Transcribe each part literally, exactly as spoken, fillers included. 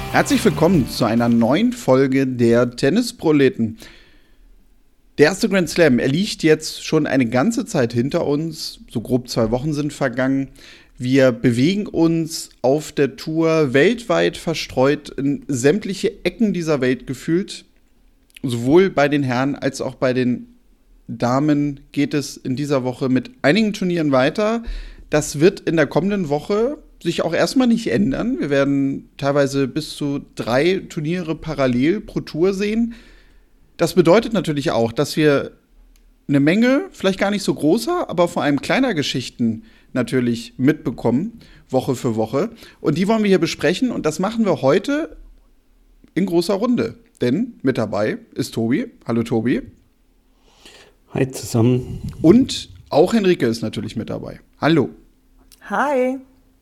Herzlich willkommen zu einer neuen Folge der Tennisproleten. Der erste Grand Slam, er liegt jetzt schon eine ganze Zeit hinter uns, so grob zwei Wochen sind vergangen. Wir bewegen uns auf der Tour weltweit verstreut in sämtliche Ecken dieser Welt gefühlt. Sowohl bei den Herren als auch bei den Damen geht es in dieser Woche mit einigen Turnieren weiter. Das wird in der kommenden Woche sich auch erstmal nicht ändern. Wir werden teilweise bis zu drei Turniere parallel pro Tour sehen. Das bedeutet natürlich auch, dass wir eine Menge, vielleicht gar nicht so großer, aber vor allem kleiner Geschichten natürlich mitbekommen, Woche für Woche. Und die wollen wir hier besprechen und das machen wir heute in großer Runde. Denn mit dabei ist Tobi. Hallo Tobi. Hi zusammen. Und auch Henrike ist natürlich mit dabei. Hallo. Hi.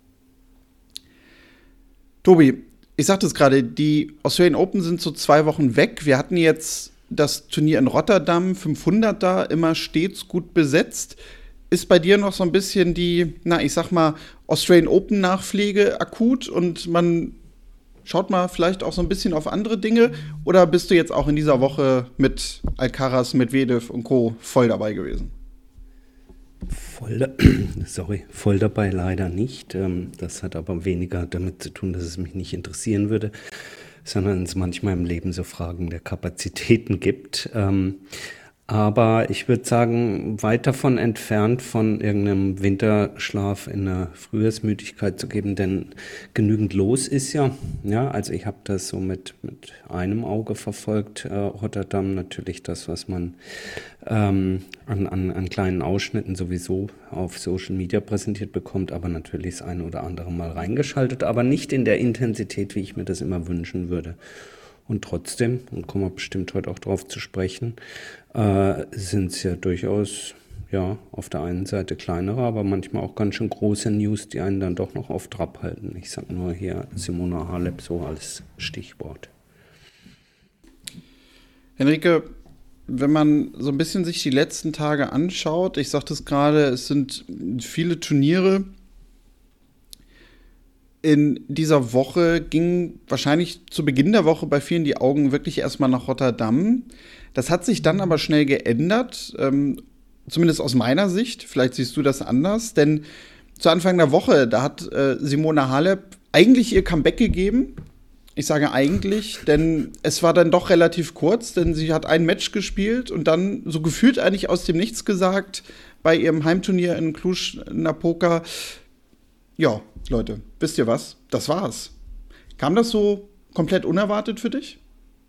Tobi, ich sagte es gerade, die Australian Open sind so zwei Wochen weg. Wir hatten jetzt das Turnier in Rotterdam, fünfhunderter, immer stets gut besetzt. Ist bei dir noch so ein bisschen die, na, ich sag mal, Australian Open Nachpflege akut und man schaut mal vielleicht auch so ein bisschen auf andere Dinge? Oder bist du jetzt auch in dieser Woche mit Alcaraz, Medvedev und Co. voll dabei gewesen? Voll, sorry, voll dabei leider nicht. Das hat aber weniger damit zu tun, dass es mich nicht interessieren würde, sondern es manchmal im Leben so Fragen der Kapazitäten gibt. Aber ich würde sagen, weit davon entfernt, von irgendeinem Winterschlaf in eine Frühjahrsmüdigkeit zu geben, denn genügend los ist ja. Ja, also ich habe das so mit, mit einem Auge verfolgt, äh, Rotterdam, natürlich das, was man ähm, an, an, an kleinen Ausschnitten sowieso auf Social Media präsentiert bekommt, aber natürlich das eine oder andere Mal reingeschaltet, aber nicht in der Intensität, wie ich mir das immer wünschen würde. Und trotzdem, und kommen wir bestimmt heute auch drauf zu sprechen, äh, sind es ja durchaus, ja, auf der einen Seite kleinere, aber manchmal auch ganz schön große News, die einen dann doch noch auf Trab halten. Ich sage nur hier Simona Halep so als Stichwort. Henrike, wenn man so ein bisschen sich die letzten Tage anschaut, ich sagte es gerade, es sind viele Turniere. In dieser Woche ging wahrscheinlich zu Beginn der Woche bei vielen die Augen wirklich erstmal nach Rotterdam. Das hat sich dann aber schnell geändert, ähm, zumindest aus meiner Sicht. Vielleicht siehst du das anders, denn zu Anfang der Woche, da hat äh, Simona Halep eigentlich ihr Comeback gegeben. Ich sage eigentlich, denn es war dann doch relativ kurz, denn sie hat ein Match gespielt und dann so gefühlt eigentlich aus dem Nichts gesagt bei ihrem Heimturnier in Cluj-Napoca. Ja, Leute, wisst ihr was? Das war's. Kam das so komplett unerwartet für dich?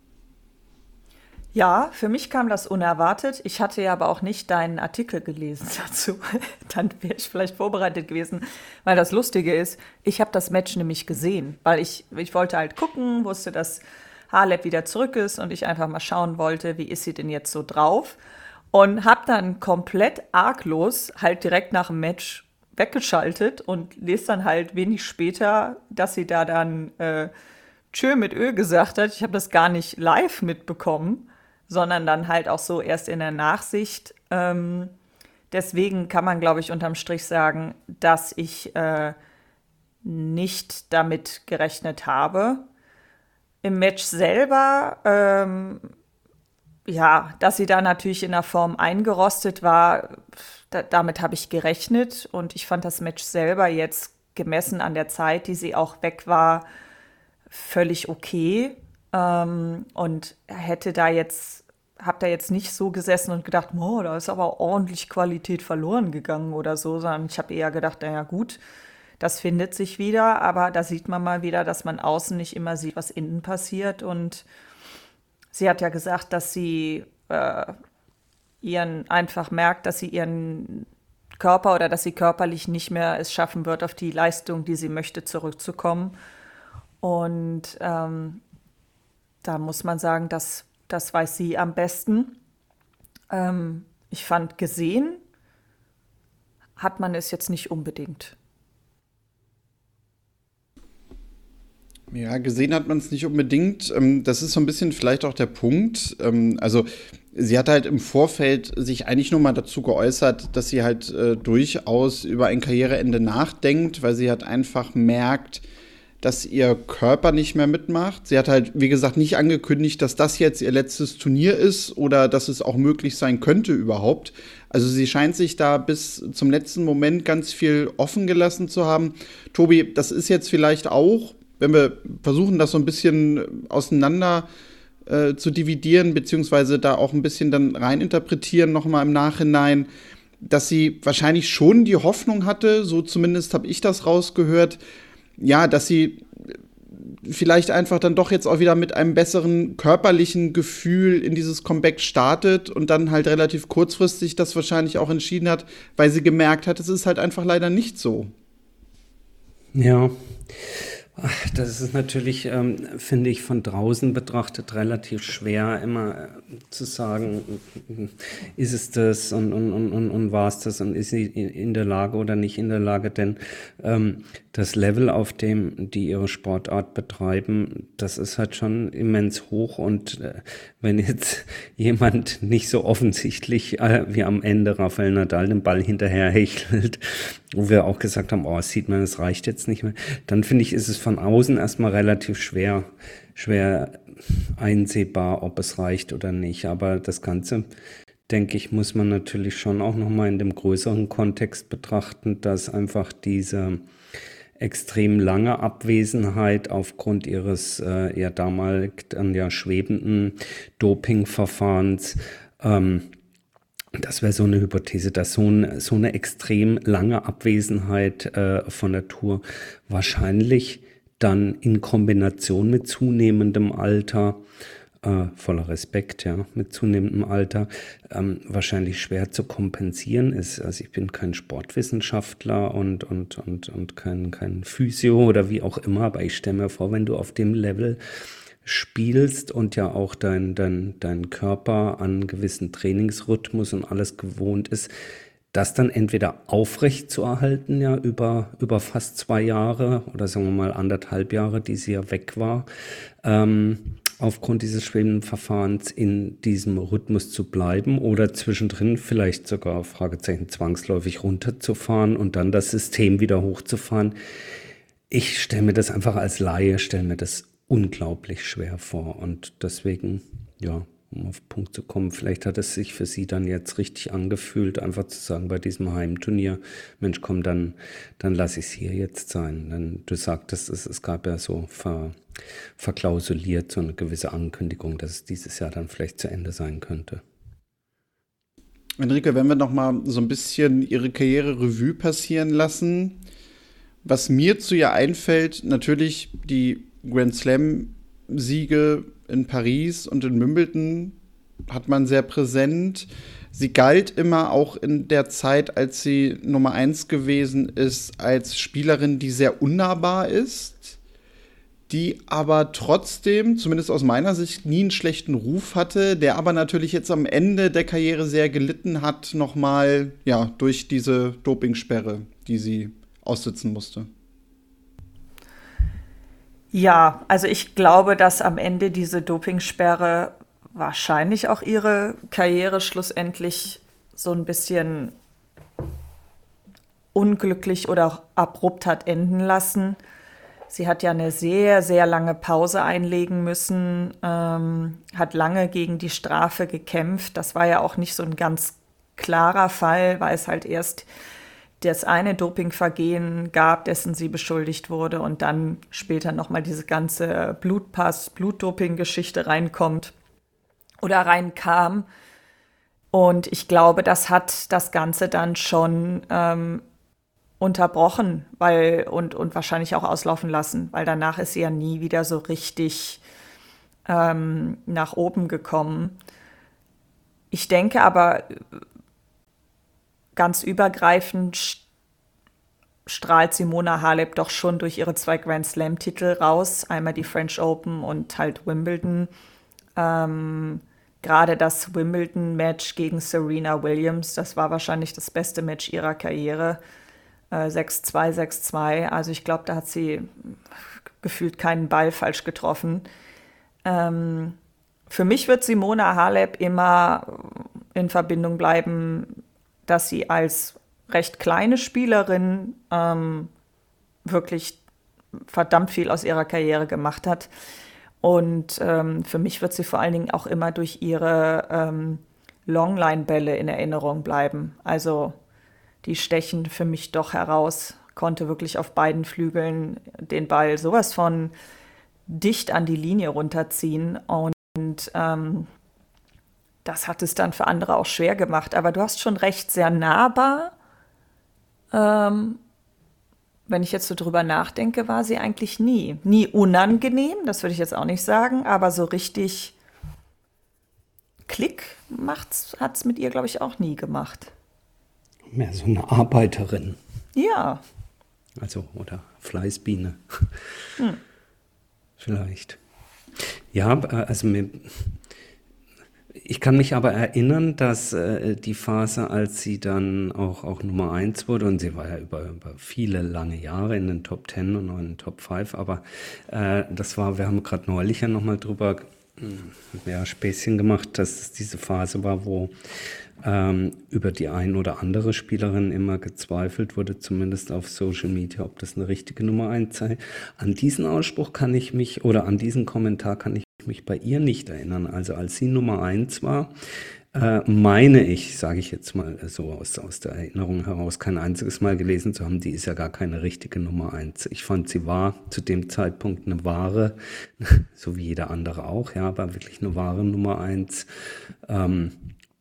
Ja, für mich kam das unerwartet. Ich hatte ja aber auch nicht deinen Artikel gelesen dazu. Dann wäre ich vielleicht vorbereitet gewesen, weil das Lustige ist, ich habe das Match nämlich gesehen, weil ich, ich wollte halt gucken, wusste, dass Halep wieder zurück ist und ich einfach mal schauen wollte, wie ist sie denn jetzt so drauf und habe dann komplett arglos halt direkt nach dem Match weggeschaltet und lese dann halt wenig später, dass sie da dann äh, Tschö mit Ö gesagt hat. Ich habe das gar nicht live mitbekommen, sondern dann halt auch so erst in der Nachsicht. Ähm, deswegen kann man, glaube ich, unterm Strich sagen, dass ich äh, nicht damit gerechnet habe. Im Match selber, ähm, ja, dass sie da natürlich in der Form eingerostet war, da, damit habe ich gerechnet. Und ich fand das Match selber jetzt gemessen an der Zeit, die sie auch weg war, völlig okay. Ähm, und hätte da jetzt, habe da jetzt nicht so gesessen und gedacht, oh, da ist aber ordentlich Qualität verloren gegangen oder so, sondern ich habe eher gedacht, naja gut, das findet sich wieder. Aber da sieht man mal wieder, dass man außen nicht immer sieht, was innen passiert. Und sie hat ja gesagt, dass sie äh, ihren einfach merkt, dass sie ihren Körper oder dass sie körperlich nicht mehr es schaffen wird, auf die Leistung, die sie möchte, zurückzukommen. Und ähm, da muss man sagen, das, das weiß sie am besten. Ähm, ich fand, gesehen hat man es jetzt nicht unbedingt. Ja, gesehen hat man es nicht unbedingt. Das ist so ein bisschen vielleicht auch der Punkt. Also sie hat halt im Vorfeld sich eigentlich nur mal dazu geäußert, dass sie halt äh, durchaus über ein Karriereende nachdenkt, weil sie halt einfach merkt, dass ihr Körper nicht mehr mitmacht. Sie hat halt, wie gesagt, nicht angekündigt, dass das jetzt ihr letztes Turnier ist oder dass es auch möglich sein könnte überhaupt. Also sie scheint sich da bis zum letzten Moment ganz viel offen gelassen zu haben. Tobi, das ist jetzt vielleicht auch, wenn wir versuchen, das so ein bisschen auseinander äh, zu dividieren, beziehungsweise da auch ein bisschen dann reininterpretieren nochmal im Nachhinein, dass sie wahrscheinlich schon die Hoffnung hatte, so zumindest habe ich das rausgehört, ja, dass sie vielleicht einfach dann doch jetzt auch wieder mit einem besseren körperlichen Gefühl in dieses Comeback startet und dann halt relativ kurzfristig das wahrscheinlich auch entschieden hat, weil sie gemerkt hat, es ist halt einfach leider nicht so. Ja, ach, das ist natürlich, ähm, finde ich, von draußen betrachtet relativ schwer, immer äh, zu sagen, ist es das und, und, und, und war es das und ist sie in der Lage oder nicht in der Lage, denn ähm, das Level, auf dem die ihre Sportart betreiben, das ist halt schon immens hoch und äh, wenn jetzt jemand nicht so offensichtlich äh, wie am Ende Rafael Nadal den Ball hinterher hechelt, wo wir auch gesagt haben, oh, sieht man, es reicht jetzt nicht mehr, dann finde ich, ist es von außen erstmal relativ schwer, schwer einsehbar, ob es reicht oder nicht. Aber das Ganze, denke ich, muss man natürlich schon auch nochmal in dem größeren Kontext betrachten, dass einfach diese extrem lange Abwesenheit aufgrund ihres äh, ja damals dann ja schwebenden Dopingverfahrens, ähm, das wäre so eine Hypothese, dass so, ein, so eine extrem lange Abwesenheit äh, von der Tour wahrscheinlich dann in Kombination mit zunehmendem Alter, äh, voller Respekt, ja, mit zunehmendem Alter, ähm, wahrscheinlich schwer zu kompensieren ist. Also ich bin kein Sportwissenschaftler und, und, und, und kein, kein Physio oder wie auch immer, aber ich stelle mir vor, wenn du auf dem Level spielst und ja auch dein, dein, dein Körper an gewissen Trainingsrhythmus und alles gewohnt ist, das dann entweder aufrecht zu erhalten, ja, über, über fast zwei Jahre oder sagen wir mal anderthalb Jahre, die sie ja weg war, ähm, aufgrund dieses schwebenden Verfahrens in diesem Rhythmus zu bleiben oder zwischendrin vielleicht sogar, Fragezeichen, zwangsläufig runterzufahren und dann das System wieder hochzufahren. Ich stelle mir das einfach als Laie, stelle mir das unglaublich schwer vor und deswegen, ja, um auf den Punkt zu kommen, vielleicht hat es sich für sie dann jetzt richtig angefühlt, einfach zu sagen bei diesem Heimturnier, Mensch, komm, dann, dann lass ich es hier jetzt sein. Denn du sagtest, es, es gab ja so ver, verklausuliert so eine gewisse Ankündigung, dass es dieses Jahr dann vielleicht zu Ende sein könnte. Enrique, wenn wir noch mal so ein bisschen ihre Karriere Revue passieren lassen, was mir zu ihr einfällt, natürlich die Grand Slam-Siege in Paris und in Wimbledon hat man sehr präsent. Sie galt immer auch in der Zeit, als sie Nummer eins gewesen ist, als Spielerin, die sehr unnahbar ist, die aber trotzdem, zumindest aus meiner Sicht, nie einen schlechten Ruf hatte, der aber natürlich jetzt am Ende der Karriere sehr gelitten hat, nochmal, ja, durch diese Dopingsperre, die sie aussitzen musste. Ja, also ich glaube, dass am Ende diese Dopingsperre wahrscheinlich auch ihre Karriere schlussendlich so ein bisschen unglücklich oder auch abrupt hat enden lassen. Sie hat ja eine sehr, sehr lange Pause einlegen müssen, ähm, hat lange gegen die Strafe gekämpft. Das war ja auch nicht so ein ganz klarer Fall, weil es halt erst das eine Dopingvergehen gab, dessen sie beschuldigt wurde und dann später nochmal diese ganze Blutpass, Blutdoping-Geschichte reinkommt oder reinkam. Und ich glaube, das hat das Ganze dann schon ähm, unterbrochen weil, und, und wahrscheinlich auch auslaufen lassen, weil danach ist sie ja nie wieder so richtig ähm, nach oben gekommen. Ich denke aber, ganz übergreifend strahlt Simona Halep doch schon durch ihre zwei Grand Slam-Titel raus. Einmal die French Open und halt Wimbledon. Ähm, gerade das Wimbledon-Match gegen Serena Williams, das war wahrscheinlich das beste Match ihrer Karriere. Äh, sechs zwei, sechs zwei. Also ich glaube, da hat sie gefühlt keinen Ball falsch getroffen. Ähm, für mich wird Simona Halep immer in Verbindung bleiben, dass sie als recht kleine Spielerin ähm, wirklich verdammt viel aus ihrer Karriere gemacht hat. Und ähm, für mich wird sie vor allen Dingen auch immer durch ihre ähm, Longline-Bälle in Erinnerung bleiben. Also die stechen für mich doch heraus, konnte wirklich auf beiden Flügeln den Ball sowas von dicht an die Linie runterziehen. Und ähm, das hat es dann für andere auch schwer gemacht. Aber du hast schon recht, sehr nahbar. Ähm, wenn ich jetzt so drüber nachdenke, war sie eigentlich nie. Nie unangenehm, das würde ich jetzt auch nicht sagen, aber so richtig Klick hat es mit ihr, glaube ich, auch nie gemacht. Mehr so eine Arbeiterin. Ja. Also, oder Fleißbiene. Hm. Vielleicht. Ja, also mir, ich kann mich aber erinnern, dass äh, die Phase, als sie dann auch, auch Nummer eins wurde, und sie war ja über, über viele lange Jahre in den Top Ten und auch in den Top Five, aber äh, das war, wir haben gerade neulich ja nochmal drüber ja, Späßchen gemacht, dass es diese Phase war, wo ähm, über die ein oder andere Spielerin immer gezweifelt wurde, zumindest auf Social Media, ob das eine richtige Nummer eins sei. An diesen Ausspruch kann ich mich, oder an diesen Kommentar kann ich mich bei ihr nicht erinnern. Also als sie Nummer eins war, äh, meine ich, sage ich jetzt mal so aus, aus der Erinnerung heraus, kein einziges Mal gelesen zu haben, die ist ja gar keine richtige Nummer eins. Ich fand, sie war zu dem Zeitpunkt eine wahre, so wie jeder andere auch, ja, aber wirklich eine wahre Nummer eins. Ähm,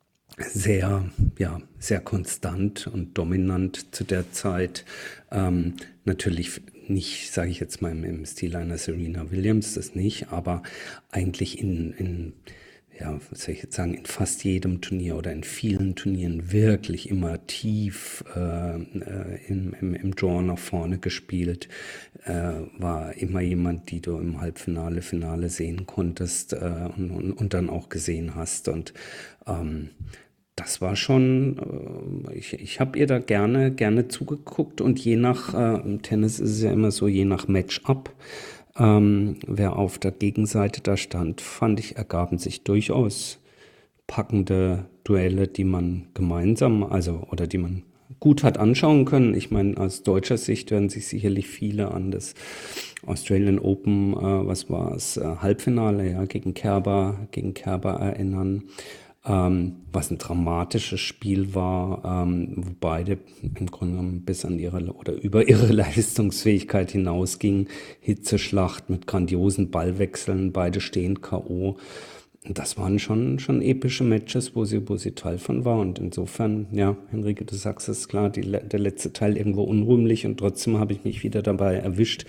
sehr, ja, sehr konstant und dominant zu der Zeit. Ähm, natürlich nicht, sage ich jetzt mal, im, im Stil einer Serena Williams, das nicht, aber eigentlich in, in ja, was soll ich jetzt sagen, in fast jedem Turnier oder in vielen Turnieren wirklich immer tief äh, im, im, im Draw nach vorne gespielt, äh, war immer jemand, die du im Halbfinale, Finale sehen konntest äh, und, und, und dann auch gesehen hast. Und ähm, das war schon, äh, ich, ich habe ihr da gerne, gerne zugeguckt, und je nach, äh, im Tennis ist es ja immer so, je nach Matchup, Ähm, wer auf der Gegenseite da stand, fand ich, ergaben sich durchaus packende Duelle, die man gemeinsam, also oder die man gut hat anschauen können. Ich meine, aus deutscher Sicht werden sich sicherlich viele an das Australian Open, äh, was war es, äh, Halbfinale, ja, gegen Kerber, gegen Kerber erinnern. Ähm, was ein dramatisches Spiel war, ähm, wo beide im Grunde genommen bis an ihre oder über ihre Leistungsfähigkeit hinausgingen. Hitzeschlacht mit grandiosen Ballwechseln, beide stehen K O. Das waren schon, schon epische Matches, wo sie, wo sie Teil von war. Und insofern, ja, Henrike, du sagst es klar, die, der letzte Teil irgendwo unrühmlich, und trotzdem habe ich mich wieder dabei erwischt,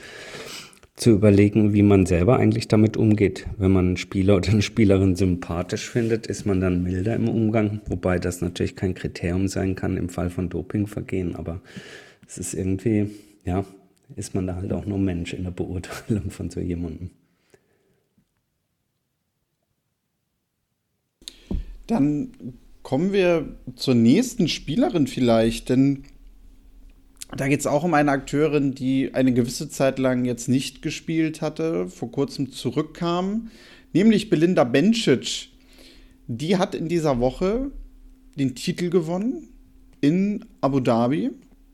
zu überlegen, wie man selber eigentlich damit umgeht. Wenn man einen Spieler oder eine Spielerin sympathisch findet, ist man dann milder im Umgang, wobei das natürlich kein Kriterium sein kann im Fall von Dopingvergehen, aber es ist irgendwie, ja, ist man da halt auch nur Mensch in der Beurteilung von so jemandem. Dann kommen wir zur nächsten Spielerin vielleicht, denn da geht es auch um eine Akteurin, die eine gewisse Zeit lang jetzt nicht gespielt hatte, vor kurzem zurückkam, nämlich Belinda Bencic. Die hat in dieser Woche den Titel gewonnen in Abu Dhabi.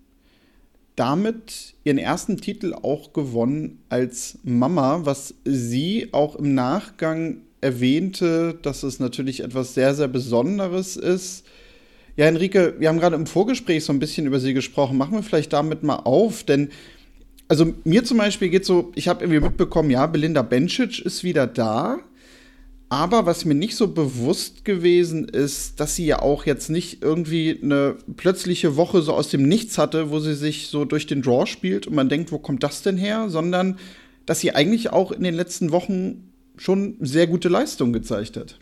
Damit ihren ersten Titel auch gewonnen als Mama, was sie auch im Nachgang erwähnte, dass es natürlich etwas sehr, sehr Besonderes ist. Ja, Henrike, wir haben gerade im Vorgespräch so ein bisschen über sie gesprochen. Machen wir vielleicht damit mal auf, denn also mir zum Beispiel geht so, ich habe irgendwie mitbekommen, ja, Belinda Bencic ist wieder da, aber was mir nicht so bewusst gewesen ist, dass sie ja auch jetzt nicht irgendwie eine plötzliche Woche so aus dem Nichts hatte, wo sie sich so durch den Draw spielt und man denkt, wo kommt das denn her, sondern dass sie eigentlich auch in den letzten Wochen schon sehr gute Leistung gezeigt hat.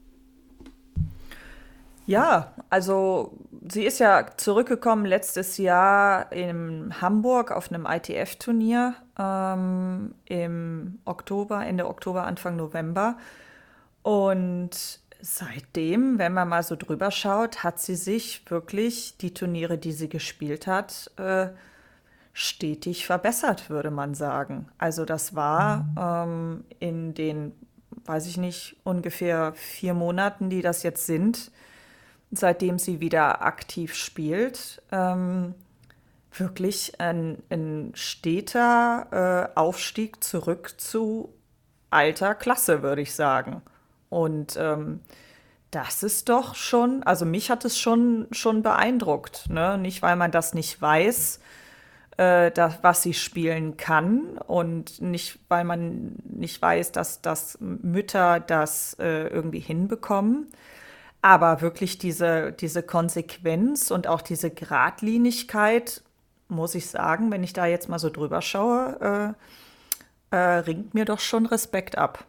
Ja, also sie ist ja zurückgekommen letztes Jahr in Hamburg auf einem I T F-Turnier ähm, im Oktober, Ende Oktober, Anfang November. Und seitdem, wenn man mal so drüber schaut, hat sie sich wirklich die Turniere, die sie gespielt hat, äh, stetig verbessert, würde man sagen. Also das war ähm, in den, weiß ich nicht, ungefähr vier Monaten, die das jetzt sind, seitdem sie wieder aktiv spielt, ähm, wirklich ein, ein steter äh, Aufstieg zurück zu alter Klasse, würde ich sagen. Und ähm, das ist doch schon, also mich hat es schon, schon beeindruckt. Ne? Nicht, weil man das nicht weiß, äh, das, was sie spielen kann und nicht, weil man nicht weiß, dass, dass Mütter das äh, irgendwie hinbekommen. Aber wirklich diese, diese Konsequenz und auch diese Geradlinigkeit, muss ich sagen, wenn ich da jetzt mal so drüber schaue, äh, äh, ringt mir doch schon Respekt ab.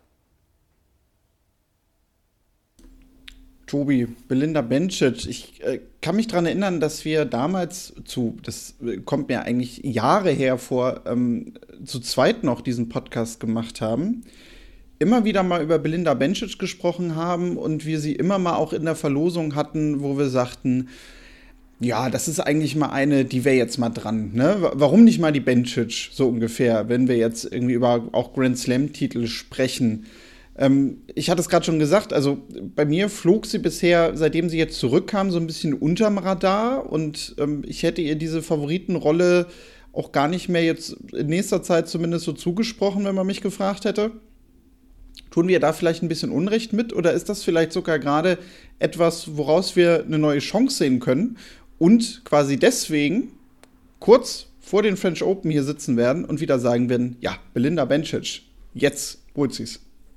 Tobi, Belinda Bencic, ich äh, kann mich daran erinnern, dass wir damals zu, das äh, kommt mir eigentlich Jahre her vor, ähm, zu zweit noch diesen Podcast gemacht haben, immer wieder mal über Belinda Bencic gesprochen haben und wir sie immer mal auch in der Verlosung hatten, wo wir sagten, ja, das ist eigentlich mal eine, die wäre jetzt mal dran, ne? Warum nicht mal die Bencic, so ungefähr, wenn wir jetzt irgendwie über auch Grand Slam-Titel sprechen? Ähm, ich hatte es gerade schon gesagt, also bei mir flog sie bisher, seitdem sie jetzt zurückkam, so ein bisschen unterm Radar und ähm, ich hätte ihr diese Favoritenrolle auch gar nicht mehr jetzt in nächster Zeit zumindest so zugesprochen, wenn man mich gefragt hätte. Tun wir da vielleicht ein bisschen Unrecht mit oder ist das vielleicht sogar gerade etwas, woraus wir eine neue Chance sehen können und quasi deswegen kurz vor den French Open hier sitzen werden und wieder sagen werden, ja, Belinda Bencic, jetzt holt sie's.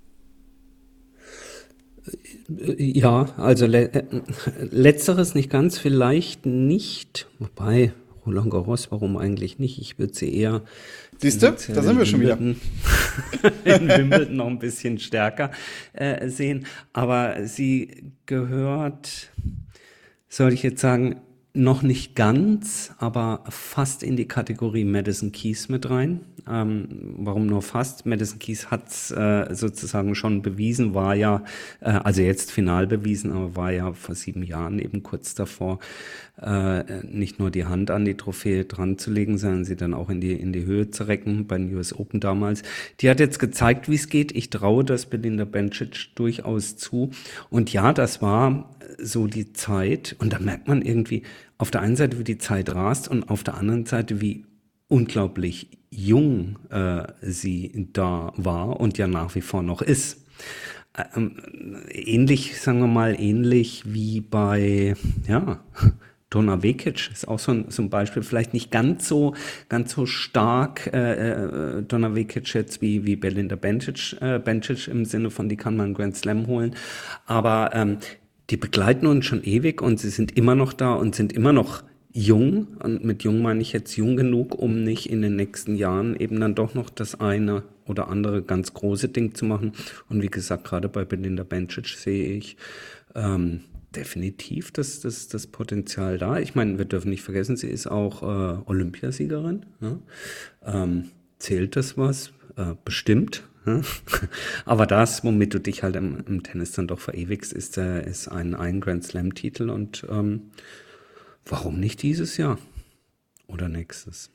Ja, also le äh, letzteres nicht ganz, vielleicht nicht, wobei Roland Garros, warum eigentlich nicht? Ich würde sie eher Siehst du, da sind wir schon wieder. in Wimbledon noch ein bisschen stärker äh, sehen, aber sie gehört, soll ich jetzt sagen, noch nicht ganz, aber fast in die Kategorie Madison Keys mit rein. Ähm, warum nur fast? Madison Keys hat es äh, sozusagen schon bewiesen, war ja, äh, also jetzt final bewiesen, aber war ja vor sieben Jahren eben kurz davor, äh, nicht nur die Hand an die Trophäe dran zu legen, sondern sie dann auch in die, in die Höhe zu recken, bei den U S Open damals. Die hat jetzt gezeigt, wie es geht. Ich traue das Belinda Bencic durchaus zu. Und ja, das war so die Zeit. Und da merkt man irgendwie auf der einen Seite, wie die Zeit rast und auf der anderen Seite, wie unglaublich jung äh, sie da war und ja nach wie vor noch ist. Ähm, ähnlich, sagen wir mal, ähnlich wie bei, ja, Donna Vekic ist auch so ein, so ein Beispiel, vielleicht nicht ganz so, ganz so stark äh, äh, Donna Vekic jetzt wie, wie Belinda Bencic, äh, Bencic im Sinne von, die kann man Grand Slam holen, aber ähm, die begleiten uns schon ewig und sie sind immer noch da und sind immer noch jung. Und mit jung meine ich jetzt jung genug, um nicht in den nächsten Jahren eben dann doch noch das eine oder andere ganz große Ding zu machen. Und wie gesagt, gerade bei Belinda Bencic sehe ich ähm, definitiv das, das, das Potenzial da. Ich meine, wir dürfen nicht vergessen, sie ist auch äh, Olympiasiegerin. Ja? Ähm, zählt das was? Äh, bestimmt. Aber das, womit du dich halt im, im Tennis dann doch verewigst, ist, äh, ist ein, ein Grand Slam-Titel und ähm, warum nicht dieses Jahr oder nächstes?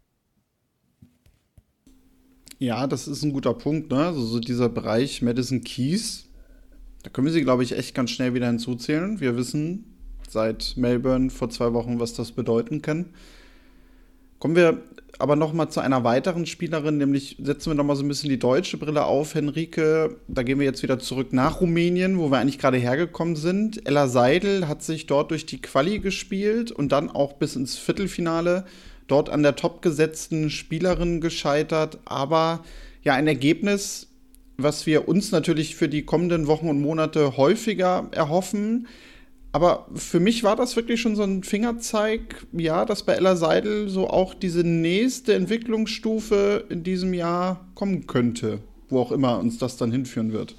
Ja, das ist ein guter Punkt, ne? Also so dieser Bereich Madison Keys, da können wir sie, glaube ich, echt ganz schnell wieder hinzuzählen. Wir wissen seit Melbourne vor zwei Wochen, was das bedeuten kann. Kommen wir aber noch mal zu einer weiteren Spielerin, nämlich setzen wir noch mal so ein bisschen die deutsche Brille auf, Henrike. Da gehen wir jetzt wieder zurück nach Rumänien, wo wir eigentlich gerade hergekommen sind. Ella Seidel hat sich dort durch die Quali gespielt und dann auch bis ins Viertelfinale dort an der topgesetzten Spielerin gescheitert. Aber ja, ein Ergebnis, was wir uns natürlich für die kommenden Wochen und Monate häufiger erhoffen. Aber für mich war das wirklich schon so ein Fingerzeig, ja, dass bei Ella Seidel so auch diese nächste Entwicklungsstufe in diesem Jahr kommen könnte, wo auch immer uns das dann hinführen wird.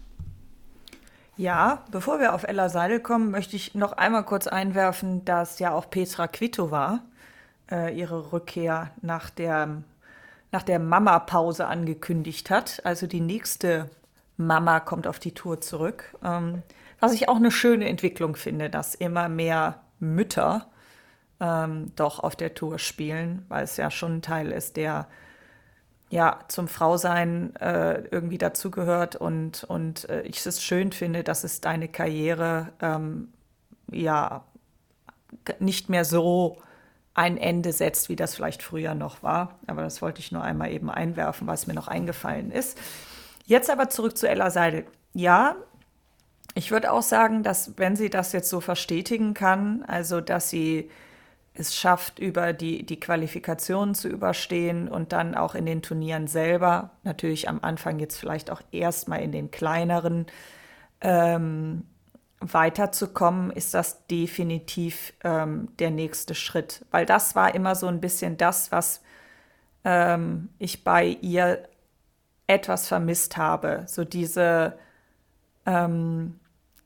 Ja, bevor wir auf Ella Seidel kommen, möchte ich noch einmal kurz einwerfen, dass ja auch Petra Kvitova äh, ihre Rückkehr nach der, nach der Mama-Pause angekündigt hat. Also die nächste Mama kommt auf die Tour zurück. Ähm, Was ich auch eine schöne Entwicklung finde, dass immer mehr Mütter ähm, doch auf der Tour spielen, weil es ja schon ein Teil ist, der ja zum Frausein äh, irgendwie dazugehört und, und äh, ich es schön finde, dass es deine Karriere ähm, ja g- nicht mehr so ein Ende setzt, wie das vielleicht früher noch war. Aber das wollte ich nur einmal eben einwerfen, was mir noch eingefallen ist. Jetzt aber zurück zu Ella Seidel. Ja, ich würde auch sagen, dass wenn sie das jetzt so verstetigen kann, also dass sie es schafft, über die, die Qualifikationen zu überstehen und dann auch in den Turnieren selber, natürlich am Anfang jetzt vielleicht auch erstmal in den kleineren, ähm, weiterzukommen, ist das definitiv ähm, der nächste Schritt. Weil das war immer so ein bisschen das, was ähm, ich bei ihr etwas vermisst habe. So diese, ähm,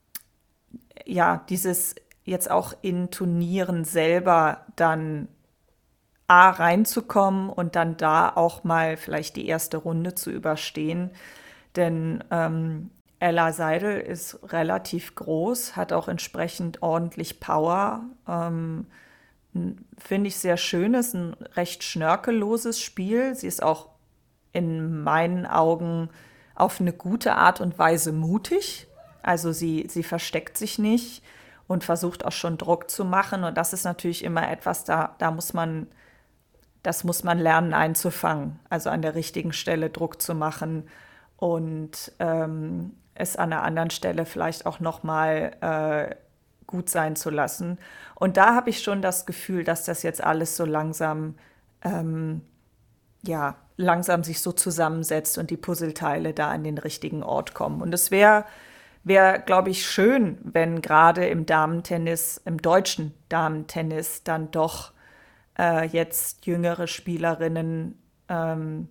ja, dieses jetzt auch in Turnieren selber dann A reinzukommen und dann da auch mal vielleicht die erste Runde zu überstehen. Denn ähm, Ella Seidel ist relativ groß, hat auch entsprechend ordentlich Power. Ähm, Finde ich sehr schön, ist ein recht schnörkelloses Spiel. Sie ist auch in meinen Augen auf eine gute Art und Weise mutig. Also sie, sie versteckt sich nicht und versucht auch schon Druck zu machen. Und das ist natürlich immer etwas, da, da muss man, das muss man lernen einzufangen. Also an der richtigen Stelle Druck zu machen und ähm, es an einer anderen Stelle vielleicht auch nochmal äh, gut sein zu lassen. Und da habe ich schon das Gefühl, dass das jetzt alles so langsam, ähm, ja, langsam sich so zusammensetzt und die Puzzleteile da an den richtigen Ort kommen. Und es wäre, wäre, glaube ich, schön, wenn gerade im Damentennis, im deutschen Damentennis dann doch äh, jetzt jüngere Spielerinnen ähm,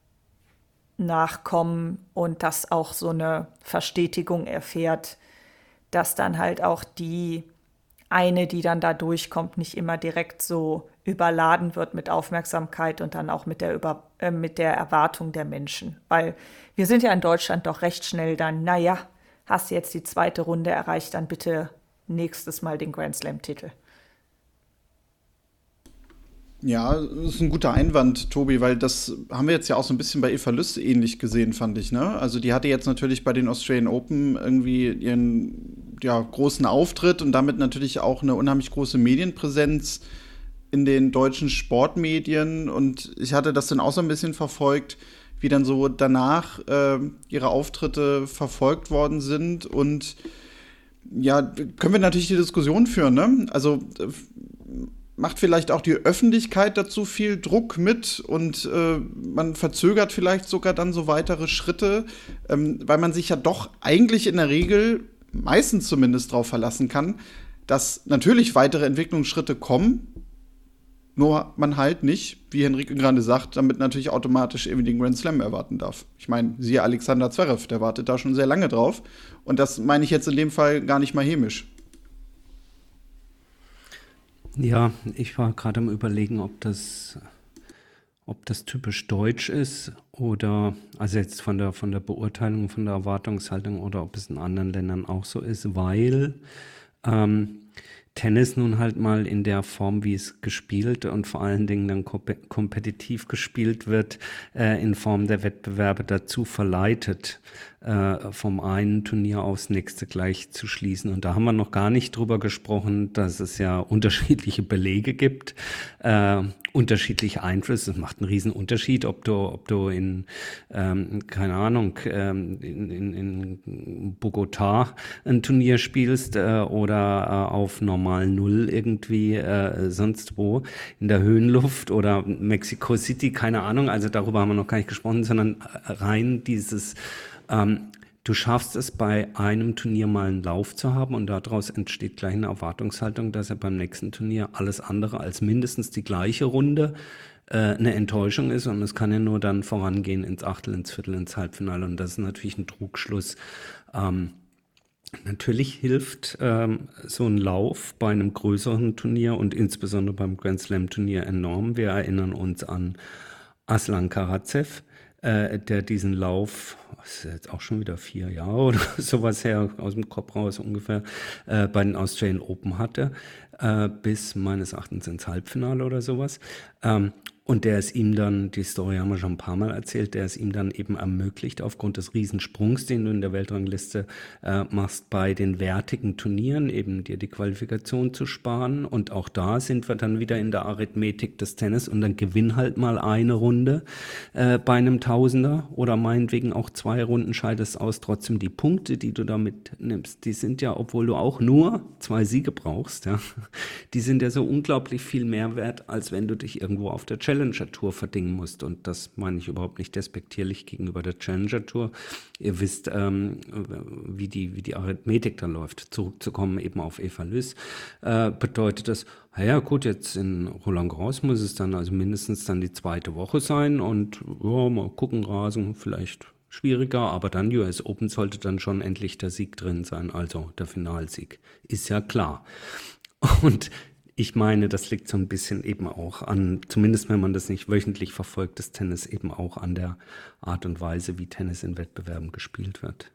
nachkommen und das auch so eine Verstetigung erfährt, dass dann halt auch die eine, die dann da durchkommt, nicht immer direkt so überladen wird mit Aufmerksamkeit und dann auch mit der, Über äh, mit der Erwartung der Menschen. Weil wir sind ja in Deutschland doch recht schnell dann, naja, hast du jetzt die zweite Runde erreicht, dann bitte nächstes Mal den Grand Slam-Titel. Ja, das ist ein guter Einwand, Tobi, weil das haben wir jetzt ja auch so ein bisschen bei Eva Lüss ähnlich gesehen, fand ich, ne? Also die hatte jetzt natürlich bei den Australian Open irgendwie ihren ja, großen Auftritt und damit natürlich auch eine unheimlich große Medienpräsenz in den deutschen Sportmedien. Und ich hatte das dann auch so ein bisschen verfolgt, wie dann so danach äh, ihre Auftritte verfolgt worden sind. Und ja, können wir natürlich die Diskussion führen, ne? Also äh, macht vielleicht auch die Öffentlichkeit dazu viel Druck mit und äh, man verzögert vielleicht sogar dann so weitere Schritte, ähm, weil man sich ja doch eigentlich in der Regel, meistens zumindest, darauf verlassen kann, dass natürlich weitere Entwicklungsschritte kommen, nur man halt nicht, wie Henrike gerade sagt, damit natürlich automatisch irgendwie den Grand Slam erwarten darf. Ich meine, siehe Alexander Zverev, der wartet da schon sehr lange drauf und das meine ich jetzt in dem Fall gar nicht mal hämisch. Ja, ich war gerade am Überlegen, ob das, ob das typisch deutsch ist oder, also jetzt von der, von der Beurteilung, von der Erwartungshaltung oder ob es in anderen Ländern auch so ist, weil ähm, Tennis nun halt mal in der Form, wie es gespielt und vor allen Dingen dann komp- kompetitiv gespielt wird, äh, in Form der Wettbewerbe dazu verleitet, äh, vom einen Turnier aufs nächste gleich zu schließen. Und da haben wir noch gar nicht drüber gesprochen, dass es ja unterschiedliche Belege gibt, äh, unterschiedliche Einflüsse. Es macht einen riesen Unterschied, ob du, ob du in, ähm, keine Ahnung, ähm, in, in, in Bogotá ein Turnier spielst äh, oder äh, auf normal Null irgendwie äh, sonst wo in der Höhenluft oder Mexico City, keine Ahnung. Also darüber haben wir noch gar nicht gesprochen, sondern rein dieses Ähm, du schaffst es bei einem Turnier mal einen Lauf zu haben und daraus entsteht gleich eine Erwartungshaltung, dass er beim nächsten Turnier alles andere als mindestens die gleiche Runde äh, eine Enttäuschung ist und es kann ja nur dann vorangehen ins Achtel, ins Viertel, ins Halbfinale und das ist natürlich ein Trugschluss. Ähm, natürlich hilft ähm, so ein Lauf bei einem größeren Turnier und insbesondere beim Grand Slam Turnier enorm. Wir erinnern uns an Aslan Karatsev, äh, der diesen Lauf, das ist jetzt auch schon wieder vier Jahre oder sowas her, aus dem Kopf raus ungefähr, äh, bei den Australian Open hatte. äh, bis meines Erachtens ins Halbfinale oder sowas. Ähm, Und der es ihm dann, die Story haben wir schon ein paar Mal erzählt, der es ihm dann eben ermöglicht, aufgrund des Riesensprungs, den du in der Weltrangliste äh, machst, bei den wertigen Turnieren eben dir die Qualifikation zu sparen. Und auch da sind wir dann wieder in der Arithmetik des Tennis und dann gewinn halt mal eine Runde äh, bei einem Tausender oder meinetwegen auch zwei Runden, scheidest aus. Trotzdem die Punkte, die du da mitnimmst, die sind ja, obwohl du auch nur zwei Siege brauchst, ja, die sind ja so unglaublich viel mehr wert, als wenn du dich irgendwo auf der Challenger Tour verdingen musst. Und das meine ich überhaupt nicht despektierlich gegenüber der Challenger Tour. Ihr wisst, ähm, wie, die, wie die Arithmetik da läuft. Zurückzukommen eben auf Eva Lys, äh, bedeutet das, naja gut, jetzt in Roland Garros muss es dann also mindestens dann die zweite Woche sein und ja, mal gucken, Rasen vielleicht schwieriger, aber dann U S Open sollte dann schon endlich der Sieg drin sein, also der Finalsieg. Ist ja klar. Und ich meine, das liegt so ein bisschen eben auch an, zumindest wenn man das nicht wöchentlich verfolgt, das Tennis eben auch an der Art und Weise, wie Tennis in Wettbewerben gespielt wird.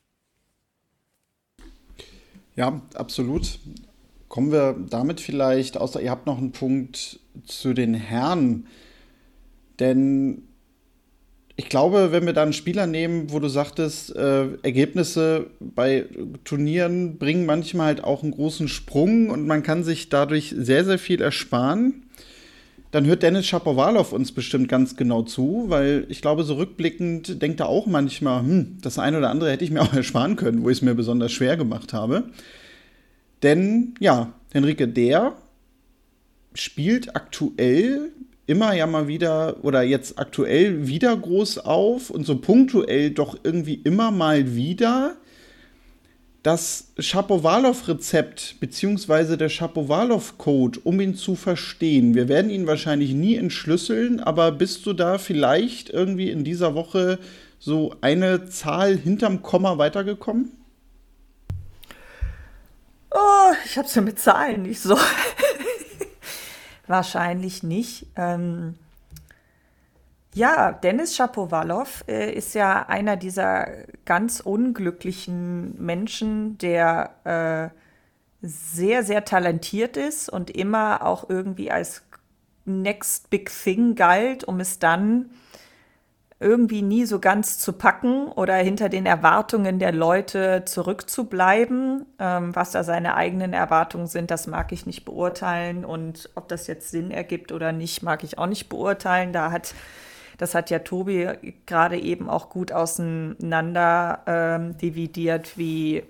Ja, absolut. Kommen wir damit vielleicht, außer ihr habt noch einen Punkt zu den Herren, denn ich glaube, wenn wir da einen Spieler nehmen, wo du sagtest, äh, Ergebnisse bei Turnieren bringen manchmal halt auch einen großen Sprung und man kann sich dadurch sehr, sehr viel ersparen, dann hört Denis Shapovalov uns bestimmt ganz genau zu, weil ich glaube, so rückblickend denkt er auch manchmal, hm, das eine oder andere hätte ich mir auch ersparen können, wo ich es mir besonders schwer gemacht habe. Denn, ja, Henrike, der spielt aktuell immer ja mal wieder oder jetzt aktuell wieder groß auf und so punktuell doch irgendwie immer mal wieder das Shapovalov-Rezept beziehungsweise der Shapovalov-Code, um ihn zu verstehen. Wir werden ihn wahrscheinlich nie entschlüsseln, aber bist du da vielleicht irgendwie in dieser Woche so eine Zahl hinterm Komma weitergekommen? Oh, ich habe es ja mit Zahlen nicht so. Wahrscheinlich nicht. Ähm, ja, Denis Shapovalov äh, ist ja einer dieser ganz unglücklichen Menschen, der äh, sehr, sehr talentiert ist und immer auch irgendwie als Next Big Thing galt, um es dann irgendwie nie so ganz zu packen oder hinter den Erwartungen der Leute zurückzubleiben. Ähm, was da seine eigenen Erwartungen sind, das mag ich nicht beurteilen. Und ob das jetzt Sinn ergibt oder nicht, mag ich auch nicht beurteilen. Da hat, das hat ja Tobi gerade eben auch gut auseinander ähm, dividiert, wie,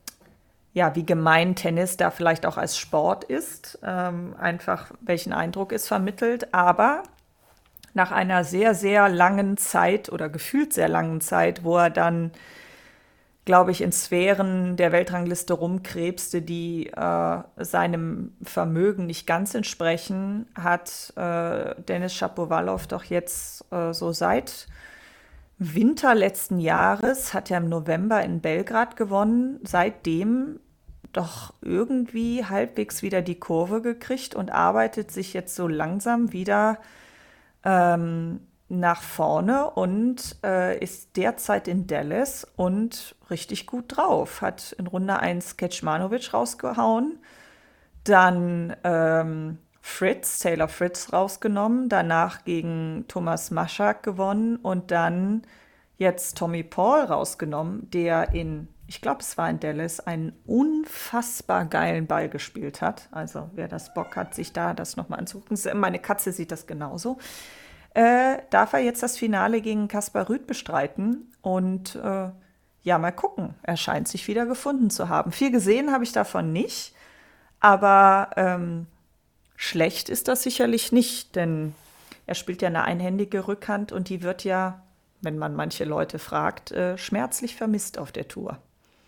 ja, wie gemein Tennis da vielleicht auch als Sport ist. Ähm, einfach, welchen Eindruck es vermittelt. Aber nach einer sehr, sehr langen Zeit oder gefühlt sehr langen Zeit, wo er dann, glaube ich, in Sphären der Weltrangliste rumkrebste, die äh, seinem Vermögen nicht ganz entsprechen, hat äh, Denis Shapovalov doch jetzt äh, so seit Winter letzten Jahres, hat er im November in Belgrad gewonnen, seitdem doch irgendwie halbwegs wieder die Kurve gekriegt und arbeitet sich jetzt so langsam wieder Ähm, nach vorne und äh, ist derzeit in Dallas und richtig gut drauf. Hat in Runde eins Kecmanovic rausgehauen, dann ähm, Fritz, Taylor Fritz rausgenommen, danach gegen Thomas Maschak gewonnen und dann jetzt Tommy Paul rausgenommen, der in, ich glaube es war in Dallas, einen unfassbar geilen Ball gespielt hat. Also wer das Bock hat, sich da das nochmal anzugucken. Meine Katze sieht das genauso. Äh, darf er jetzt das Finale gegen Kaspar Ruud bestreiten und äh, ja, mal gucken. Er scheint sich wieder gefunden zu haben. Viel gesehen habe ich davon nicht, aber ähm, schlecht ist das sicherlich nicht, denn er spielt ja eine einhändige Rückhand und die wird ja, wenn man manche Leute fragt, äh, schmerzlich vermisst auf der Tour.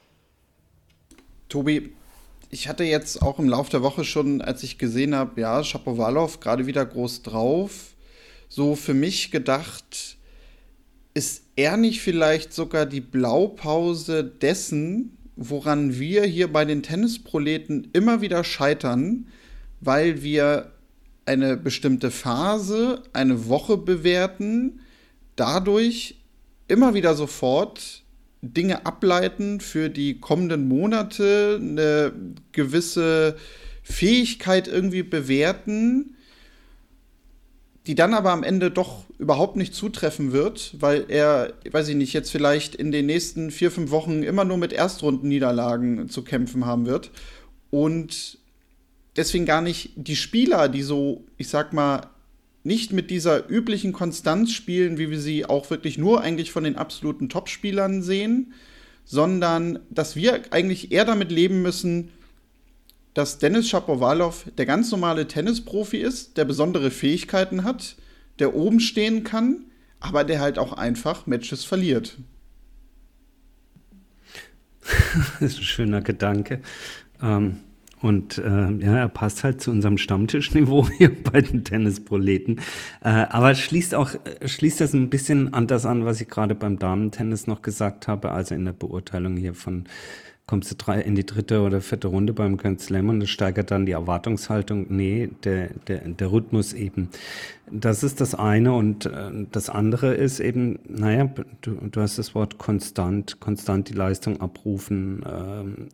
Tobi, ich hatte jetzt auch im Laufe der Woche schon, als ich gesehen habe, ja, Shapovalov gerade wieder groß drauf, so für mich gedacht, ist er nicht vielleicht sogar die Blaupause dessen, woran wir hier bei den Tennisproleten immer wieder scheitern, weil wir eine bestimmte Phase, eine Woche bewerten, dadurch immer wieder sofort Dinge ableiten für die kommenden Monate, eine gewisse Fähigkeit irgendwie bewerten, die dann aber am Ende doch überhaupt nicht zutreffen wird, weil er, weiß ich nicht, jetzt vielleicht in den nächsten vier, fünf Wochen immer nur mit Erstrundenniederlagen zu kämpfen haben wird. Und deswegen gar nicht die Spieler, die so, ich sag mal, nicht mit dieser üblichen Konstanz spielen, wie wir sie auch wirklich nur eigentlich von den absoluten Topspielern sehen, sondern dass wir eigentlich eher damit leben müssen, dass Denis Shapovalov der ganz normale Tennisprofi ist, der besondere Fähigkeiten hat, der oben stehen kann, aber der halt auch einfach Matches verliert. Das ist ein schöner Gedanke. Ähm, und äh, ja, er passt halt zu unserem Stammtischniveau hier bei den Tennisproleten. Äh, aber schließt auch, schließt das ein bisschen an das an, was ich gerade beim Damen-Tennis noch gesagt habe, also in der Beurteilung hier von kommst du drei, in die dritte oder vierte Runde beim Grand Slam und das steigert dann die Erwartungshaltung. Nee, der, der, der Rhythmus eben. Das ist das eine und äh, das andere ist eben, naja, du, du hast das Wort konstant, konstant die Leistung abrufen ähm,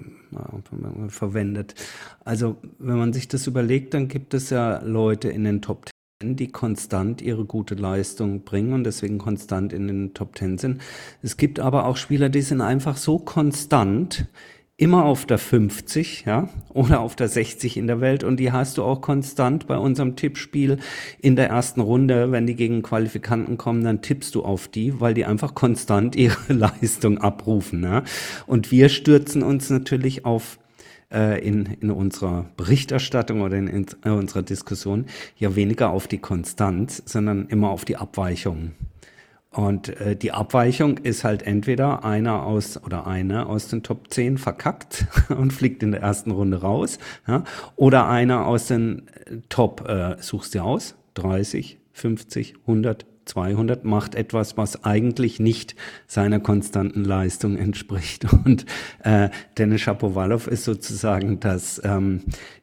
äh, verwendet. Also wenn man sich das überlegt, dann gibt es ja Leute in den Top die konstant ihre gute Leistung bringen und deswegen konstant in den Top Ten sind. Es gibt aber auch Spieler, die sind einfach so konstant, immer auf der fünfzig, ja, oder auf der sechzig in der Welt und die hast du auch konstant bei unserem Tippspiel in der ersten Runde, wenn die gegen Qualifikanten kommen, dann tippst du auf die, weil die einfach konstant ihre Leistung abrufen, ja. Und wir stürzen uns natürlich auf In, in unserer Berichterstattung oder in, in unserer Diskussion ja weniger auf die Konstanz, sondern immer auf die Abweichung. Und äh, die Abweichung ist halt entweder einer aus oder eine aus den Top zehn verkackt und fliegt in der ersten Runde raus, ja, oder einer aus den Top, äh, suchst dir aus, dreißig, fünfzig, hundert, zweihundert, macht etwas, was eigentlich nicht seiner konstanten Leistung entspricht. Und äh, Denis Shapovalov ist sozusagen das, ähm,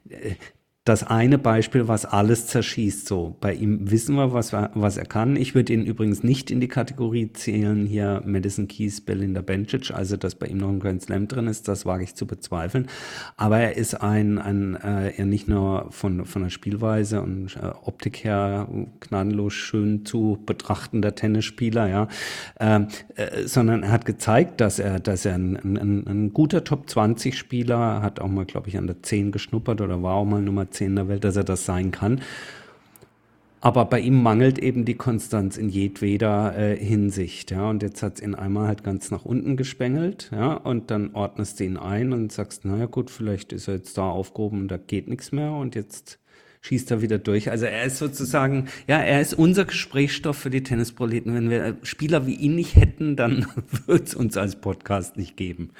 das eine Beispiel, was alles zerschießt. So, bei ihm wissen wir, was, was er kann. Ich würde ihn übrigens nicht in die Kategorie zählen, hier Madison Keys, Belinda Bencic, also dass bei ihm noch ein Grand Slam drin ist, das wage ich zu bezweifeln. Aber er ist ein, ein äh, er nicht nur von, von der Spielweise und äh, Optik her gnadenlos schön zu betrachtender Tennisspieler, ja, äh, äh, sondern er hat gezeigt, dass er, dass er ein, ein, ein guter Top zwanzig Spieler, hat auch mal, glaube ich, an der zehn geschnuppert oder war auch mal Nummer zehn in der Welt, dass er das sein kann. Aber bei ihm mangelt eben die Konstanz in jedweder äh, Hinsicht. Ja? Und jetzt hat es ihn einmal halt ganz nach unten gespengelt, ja? Und dann ordnest du ihn ein und sagst, naja gut, vielleicht ist er jetzt da aufgehoben und da geht nichts mehr und jetzt schießt er wieder durch. Also er ist sozusagen, ja, er ist unser Gesprächsstoff für die Tennisproleten. Wenn wir Spieler wie ihn nicht hätten, dann würde es uns als Podcast nicht geben.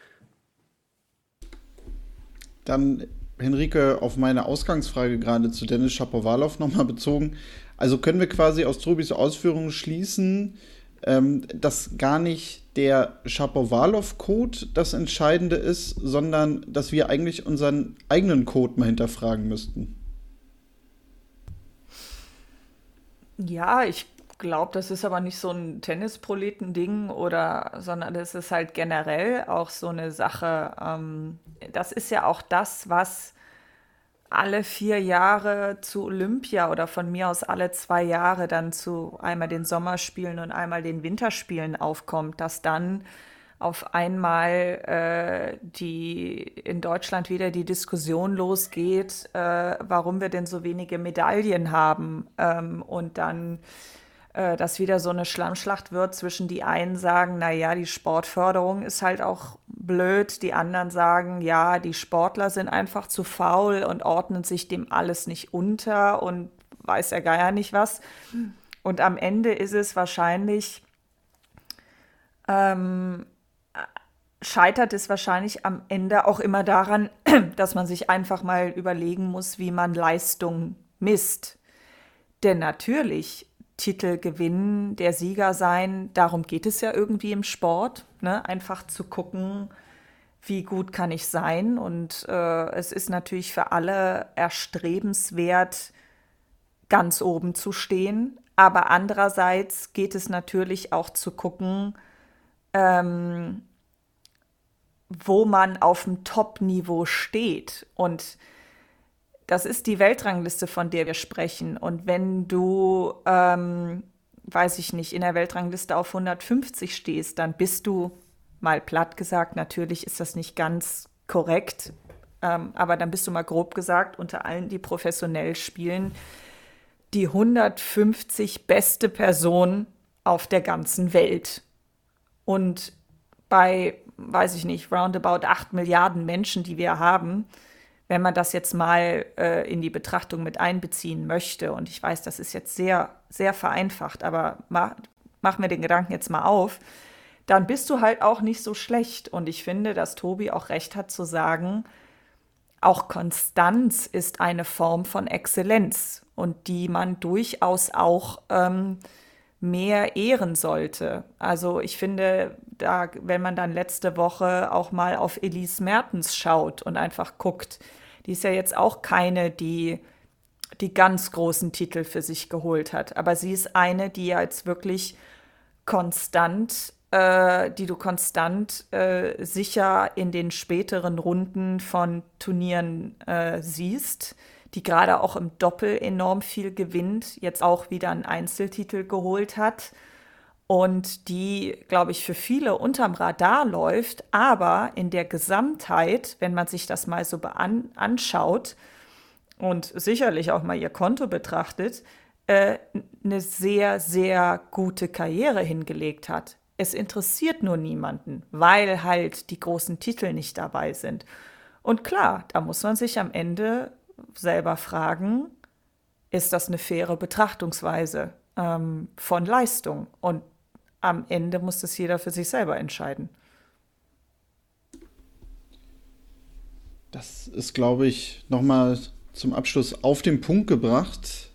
Dann Henrike, auf meine Ausgangsfrage gerade zu Denis Shapovalov nochmal bezogen. Also können wir quasi aus Trubis Ausführungen schließen, ähm, dass gar nicht der Shapovalov-Code das Entscheidende ist, sondern dass wir eigentlich unseren eigenen Code mal hinterfragen müssten. Ja, ich glaube, das ist aber nicht so ein Tennisproleten-Ding oder, sondern das ist halt generell auch so eine Sache. Ähm, das ist ja auch das, was alle vier Jahre zu Olympia oder von mir aus alle zwei Jahre dann zu einmal den Sommerspielen und einmal den Winterspielen aufkommt, dass dann auf einmal äh, die in Deutschland wieder die Diskussion losgeht, äh, warum wir denn so wenige Medaillen haben, ähm, und dann äh, dass wieder so eine Schlammschlacht wird zwischen die einen sagen, naja, die Sportförderung ist halt auch blöd, die anderen sagen, ja, die Sportler sind einfach zu faul und ordnen sich dem alles nicht unter und weiß der Geier nicht was. Und am Ende ist es wahrscheinlich, ähm, scheitert es wahrscheinlich am Ende auch immer daran, dass man sich einfach mal überlegen muss, wie man Leistung misst. Denn natürlich, Titel gewinnen, der Sieger sein, darum geht es ja irgendwie im Sport, ne? Einfach zu gucken, wie gut kann ich sein. Und äh, es ist natürlich für alle erstrebenswert, ganz oben zu stehen. Aber andererseits geht es natürlich auch zu gucken, ähm, wo man auf dem Top-Niveau steht. Und das ist die Weltrangliste, von der wir sprechen. Und wenn du, ähm, weiß ich nicht, in der Weltrangliste auf hundertfünfzig stehst, dann bist du, mal platt gesagt, natürlich ist das nicht ganz korrekt, ähm, aber dann bist du mal grob gesagt unter allen, die professionell spielen, die hundertfünfzig beste Person auf der ganzen Welt. Und bei, weiß ich nicht, roundabout acht Milliarden Menschen, die wir haben, wenn man das jetzt mal äh, in die Betrachtung mit einbeziehen möchte, und ich weiß, das ist jetzt sehr, sehr vereinfacht, aber mach, mach mir den Gedanken jetzt mal auf, dann bist du halt auch nicht so schlecht. Und ich finde, dass Tobi auch recht hat zu sagen, auch Konstanz ist eine Form von Exzellenz und die man durchaus auch ähm, mehr ehren sollte. Also ich finde, da, wenn man dann letzte Woche auch mal auf Elise Mertens schaut und einfach guckt, die ist ja jetzt auch keine, die die ganz großen Titel für sich geholt hat, aber sie ist eine, die ja jetzt wirklich konstant, äh, die du konstant äh, sicher in den späteren Runden von Turnieren äh, siehst, die gerade auch im Doppel enorm viel gewinnt, jetzt auch wieder einen Einzeltitel geholt hat und die, glaube ich, für viele unterm Radar läuft, aber in der Gesamtheit, wenn man sich das mal so bean- anschaut und sicherlich auch mal ihr Konto betrachtet, äh, eine sehr, sehr gute Karriere hingelegt hat. Es interessiert nur niemanden, weil halt die großen Titel nicht dabei sind. Und klar, da muss man sich am Ende selber fragen, ist das eine faire Betrachtungsweise ähm, von Leistung? Und am Ende muss das jeder für sich selber entscheiden. Das ist, glaube ich, nochmal zum Abschluss auf den Punkt gebracht.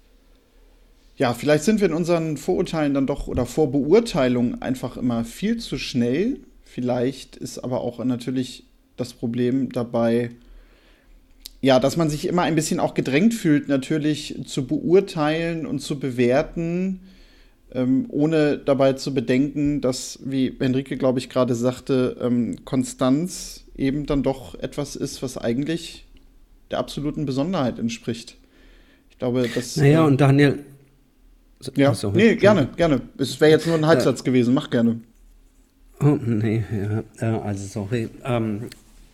Ja, vielleicht sind wir in unseren Vorurteilen dann doch oder Vorbeurteilungen einfach immer viel zu schnell. Vielleicht ist aber auch natürlich das Problem dabei, ja, dass man sich immer ein bisschen auch gedrängt fühlt, natürlich zu beurteilen und zu bewerten, ähm, ohne dabei zu bedenken, dass, wie Henrike, glaube ich, gerade sagte, ähm, Konstanz eben dann doch etwas ist, was eigentlich der absoluten Besonderheit entspricht. Ich glaube, das... Naja, äh, und Daniel... Ja, sorry. nee, gerne, gerne. Es wäre jetzt nur ein Halbsatz äh, gewesen, mach gerne. Oh, nee, ja, äh, also sorry. Ähm,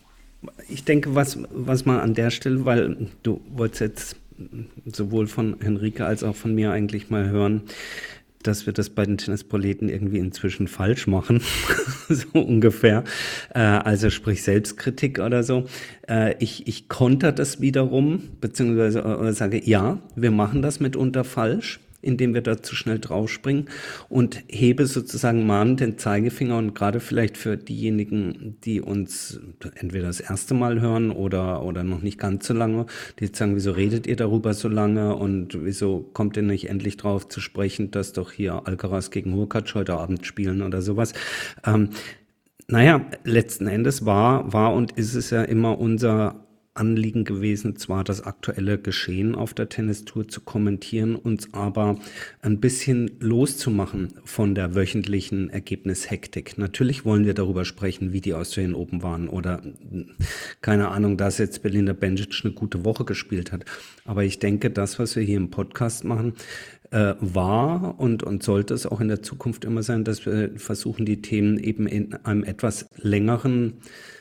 ich denke, was, was man an der Stelle, weil du wolltest jetzt sowohl von Henrike als auch von mir eigentlich mal hören, dass wir das bei den Tennisproleten irgendwie inzwischen falsch machen, so ungefähr. Äh, also sprich Selbstkritik oder so. Äh, ich, ich konter das wiederum, beziehungsweise oder sage, ja, wir machen das mitunter falsch, indem wir da zu schnell draufspringen und hebe sozusagen mahnend den Zeigefinger und gerade vielleicht für diejenigen, die uns entweder das erste Mal hören oder, oder noch nicht ganz so lange, die sagen, wieso redet ihr darüber so lange und wieso kommt ihr nicht endlich drauf zu sprechen, dass doch hier Alcaraz gegen Hurkacz heute Abend spielen oder sowas. Ähm, naja, letzten Endes war, war und ist es ja immer unser Anliegen gewesen, zwar das aktuelle Geschehen auf der Tennistour zu kommentieren, uns aber ein bisschen loszumachen von der wöchentlichen Ergebnishektik. Natürlich wollen wir darüber sprechen, wie die Australian Open waren oder, keine Ahnung, dass jetzt Belinda Bencic eine gute Woche gespielt hat. Aber ich denke, das, was wir hier im Podcast machen, äh, war und, und sollte es auch in der Zukunft immer sein, dass wir versuchen, die Themen eben in einem etwas längeren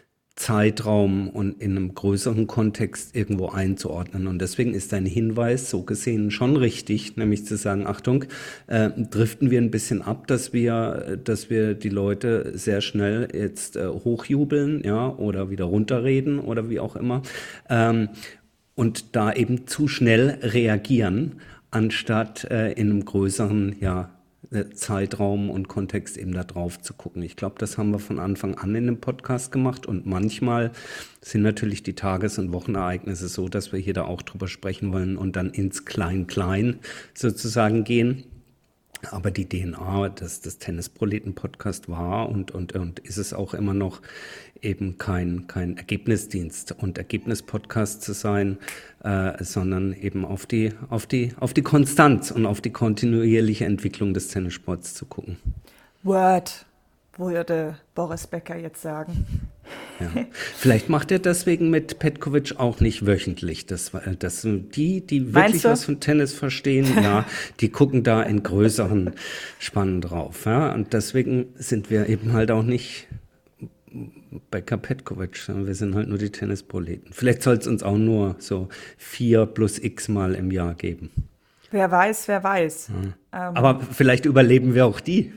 Zeitraum und in einem größeren Kontext irgendwo einzuordnen. Und deswegen ist dein Hinweis so gesehen schon richtig, nämlich zu sagen, Achtung, äh, driften wir ein bisschen ab, dass wir, dass wir die Leute sehr schnell jetzt äh, hochjubeln, ja, oder wieder runterreden oder wie auch immer, ähm, und da eben zu schnell reagieren, anstatt äh, in einem größeren, ja, Zeitraum und Kontext eben da drauf zu gucken. Ich glaube, das haben wir von Anfang an in dem Podcast gemacht und manchmal sind natürlich die Tages- und Wochenereignisse so, dass wir hier da auch drüber sprechen wollen und dann ins Klein-Klein sozusagen gehen. Aber die D N A des, des Tennisproleten-Podcast war und, und, und ist es auch immer noch eben kein, kein Ergebnisdienst und Ergebnispodcast zu sein, äh, sondern eben auf die, auf die, auf die Konstanz und auf die kontinuierliche Entwicklung des Tennissports zu gucken. Word, würde Boris Becker jetzt sagen. Ja. Vielleicht macht er deswegen mit Petkovic auch nicht wöchentlich. Das, das sind die, die wirklich was von Tennis verstehen, ja, die gucken da in größeren Spannen drauf. Ja. Und deswegen sind wir eben halt auch nicht Becker Petkovic, sondern wir sind halt nur die Tennisproleten. Vielleicht soll es uns auch nur so vier plus x Mal im Jahr geben. Wer weiß, wer weiß. Ja. Ähm, Aber vielleicht überleben wir auch die.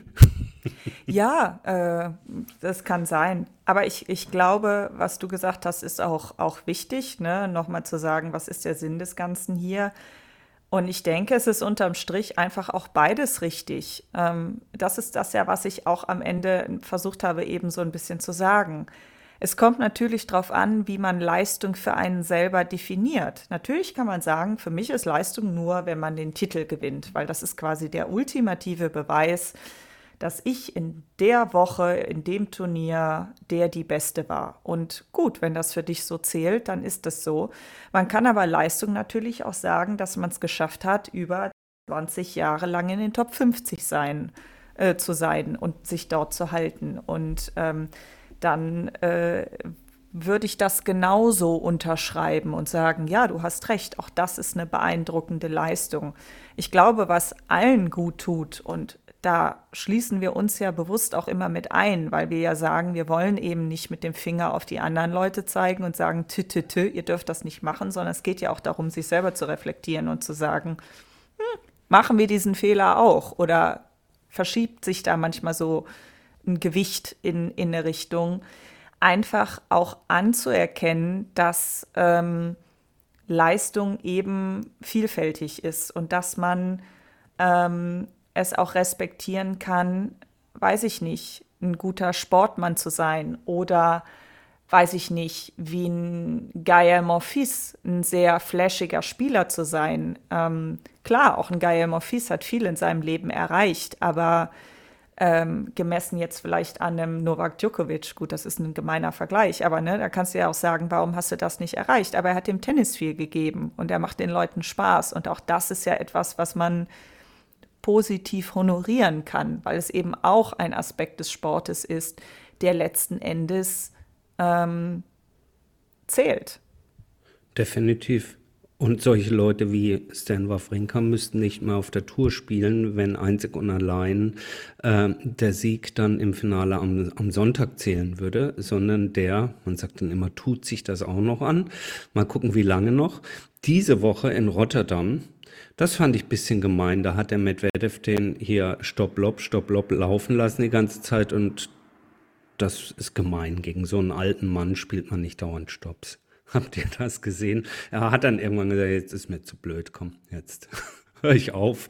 Ja, äh, das kann sein. Aber ich, ich glaube, was du gesagt hast, ist auch, auch wichtig, ne? Nochmal zu sagen, was ist der Sinn des Ganzen hier? Und ich denke, es ist unterm Strich einfach auch beides richtig. Ähm, das ist das ja, was ich auch am Ende versucht habe, eben so ein bisschen zu sagen. Es kommt natürlich darauf an, wie man Leistung für einen selber definiert. Natürlich kann man sagen, für mich ist Leistung nur, wenn man den Titel gewinnt, weil das ist quasi der ultimative Beweis, dass ich in der Woche, in dem Turnier, der die Beste war. Und gut, wenn das für dich so zählt, dann ist das so. Man kann aber Leistung natürlich auch sagen, dass man es geschafft hat, über zwanzig Jahre lang in den Top fünfzig sein, äh, zu sein und sich dort zu halten. Und ähm, dann äh, würde ich das genauso unterschreiben und sagen, ja, du hast recht, auch das ist eine beeindruckende Leistung. Ich glaube, was allen gut tut, und da schließen wir uns ja bewusst auch immer mit ein, weil wir ja sagen, wir wollen eben nicht mit dem Finger auf die anderen Leute zeigen und sagen, tü, tü, tü, ihr dürft das nicht machen, sondern es geht ja auch darum, sich selber zu reflektieren und zu sagen, hm, machen wir diesen Fehler auch? Oder verschiebt sich da manchmal so ein Gewicht in, in eine Richtung? Einfach auch anzuerkennen, dass ähm, Leistung eben vielfältig ist und dass man ähm, es auch respektieren kann, weiß ich nicht, ein guter Sportmann zu sein oder, weiß ich nicht, wie ein Gaël Monfils, ein sehr flashiger Spieler zu sein. Ähm, klar, auch ein Gaël Monfils hat viel in seinem Leben erreicht, aber ähm, gemessen jetzt vielleicht an einem Novak Djokovic, gut, das ist ein gemeiner Vergleich, aber ne, da kannst du ja auch sagen, warum hast du das nicht erreicht? Aber er hat dem Tennis viel gegeben und er macht den Leuten Spaß und auch das ist ja etwas, was man positiv honorieren kann, weil es eben auch ein Aspekt des Sportes ist, der letzten Endes ähm, zählt. Definitiv. Und solche Leute wie Stan Wawrinka müssten nicht mehr auf der Tour spielen, wenn einzig und allein äh, der Sieg dann im Finale am, am Sonntag zählen würde, sondern der, man sagt dann immer, tut sich das auch noch an. Mal gucken, wie lange noch. Diese Woche in Rotterdam, das fand ich ein bisschen gemein. Da hat der Medvedev den hier Stopp-Lob, Stopp-Lob laufen lassen die ganze Zeit und das ist gemein. Gegen so einen alten Mann spielt man nicht dauernd Stopps. Habt ihr das gesehen? Er hat dann irgendwann gesagt, jetzt ist mir zu blöd, komm, jetzt höre ich auf.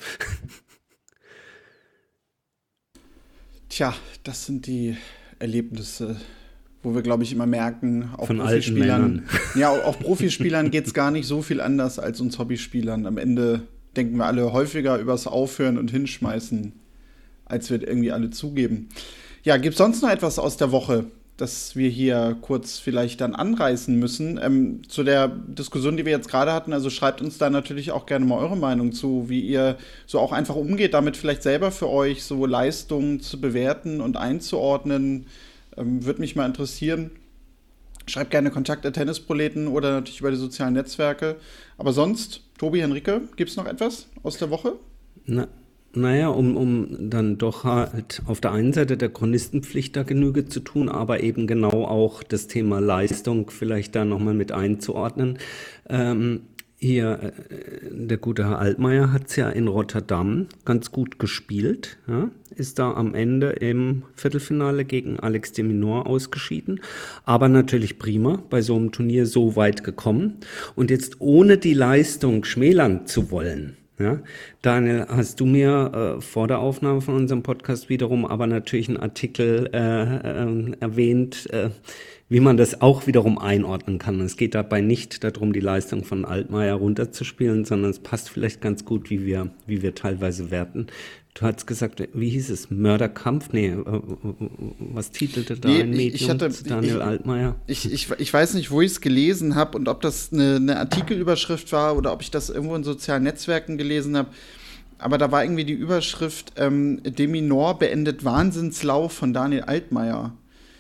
Tja, das sind die Erlebnisse, wo wir, glaube ich, immer merken, auch von Profispielern, ja, auch Profispielern geht es gar nicht so viel anders als uns Hobbyspielern. Am Ende denken wir alle häufiger übers Aufhören und Hinschmeißen, als wir irgendwie alle zugeben. Ja, gibt es sonst noch etwas aus der Woche, das wir hier kurz vielleicht dann anreißen müssen? Ähm, zu der Diskussion, die wir jetzt gerade hatten, also schreibt uns da natürlich auch gerne mal eure Meinung zu, wie ihr so auch einfach umgeht, damit vielleicht selber für euch so Leistungen zu bewerten und einzuordnen. Ähm, würde mich mal interessieren. Schreibt gerne Kontakt at Tennisproleten oder natürlich über die sozialen Netzwerke. Aber sonst, Tobi, Henrike, gibt es noch etwas aus der Woche? Na, naja, um, um dann doch halt auf der einen Seite der Chronistenpflicht da Genüge zu tun, aber eben genau auch das Thema Leistung vielleicht da nochmal mit einzuordnen. Ähm, Hier, der gute Herr Altmaier hat es ja in Rotterdam ganz gut gespielt, ja, ist da am Ende im Viertelfinale gegen Alex de Minaur ausgeschieden, aber natürlich prima bei so einem Turnier so weit gekommen. Und jetzt ohne die Leistung schmälern zu wollen, ja, Daniel, hast du mir äh, vor der Aufnahme von unserem Podcast wiederum aber natürlich einen Artikel äh, äh, erwähnt, äh, wie man das auch wiederum einordnen kann. Es geht dabei nicht darum, die Leistung von Altmaier runterzuspielen, sondern es passt vielleicht ganz gut, wie wir, wie wir teilweise werten. Du hast gesagt, wie hieß es? Mörderkampf? Nee, was titelte da nee, ein Medium ich hatte, zu Daniel ich, Altmaier? Ich, ich, ich weiß nicht, wo ich es gelesen habe und ob das eine, eine Artikelüberschrift war oder ob ich das irgendwo in sozialen Netzwerken gelesen habe. Aber da war irgendwie die Überschrift, ähm, de Minaur beendet Wahnsinnslauf von Daniel Altmaier.